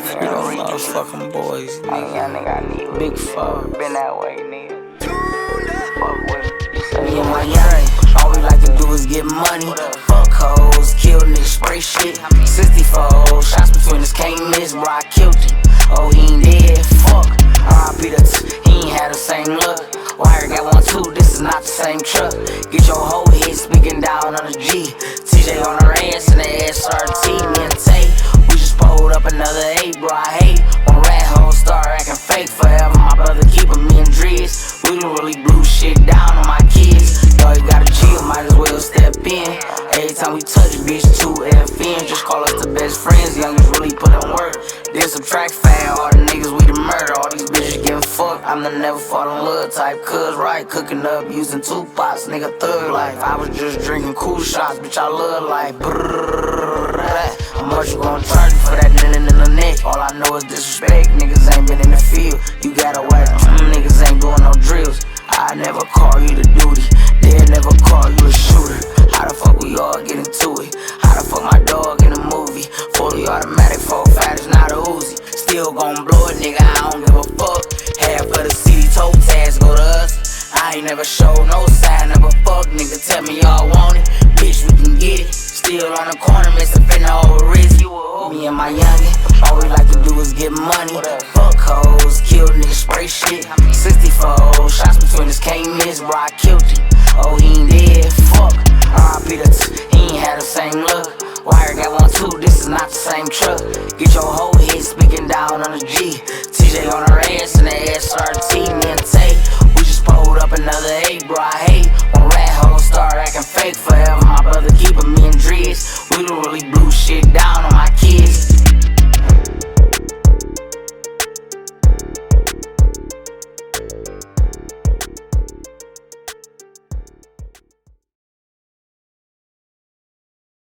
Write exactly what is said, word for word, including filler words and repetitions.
We those motherfucking boys, nigga. Big fuck. Been that way, nigga. Fuck with me. Me and my young, all we like to do is get money. Fuck hoes, kill niggas, spray shit. sixty-four shots between us, can't miss, bro. I killed him. Oh, he ain't dead. Fuck. R I P the t- he ain't had the same look. Wire got one too, this is not the same truck. Get your whole head speaking down on the G. T J on her ass and the S R T. Me and Tay, we just pulled up another eight, bro. I hate when rat hoes start acting fake forever. My brother keeping me in dreads. We done really blew shit down on my kids. Yo, you gotta chill, might as well step in. Every time we touch, bitch, two F N. Just call us the best friends. Youngest really put in work. Then subtract fan, all the niggas we the murder. All these bitches getting fucked. I'm the never fall in love type. Cuz right, cooking up using two pots, nigga thug life. I was just drinking cool shots, bitch. I love life. How much you gon' charge me for that in the neck? All I know is disrespect. Niggas ain't been in the field. You gotta whack. Mm, niggas ain't doing no drills. I never call you the duty. They'll never call you a shooter. How the fuck we all get into it? How the fuck my dog in a movie? Fully automatic, four fat is not a Uzi. Still gon' blow it, nigga, I don't give a fuck. Half of the city toe tags go to us. I ain't never showed no sign of a fuck, nigga. Tell me y'all want it, bitch, we can get it. Still on the corner, Mister Finna over risk. Me and my youngin', all we like to do is get money. Fuck hoes, kill niggas, spray shit. sixty-four shots between us, can't miss, bro. I killed him. Oh, he ain't dead. Fuck. R I P the t- he ain't had the same look. Wire got one too, this is not the same truck. Get your whole head speaking down on the G. T J on her ass and the S R T. Me and Tay, we just pulled up another eight, bro. I hate when rat hoes start acting fake forever. My brother keeping me in dreads. We done really blew shit down on my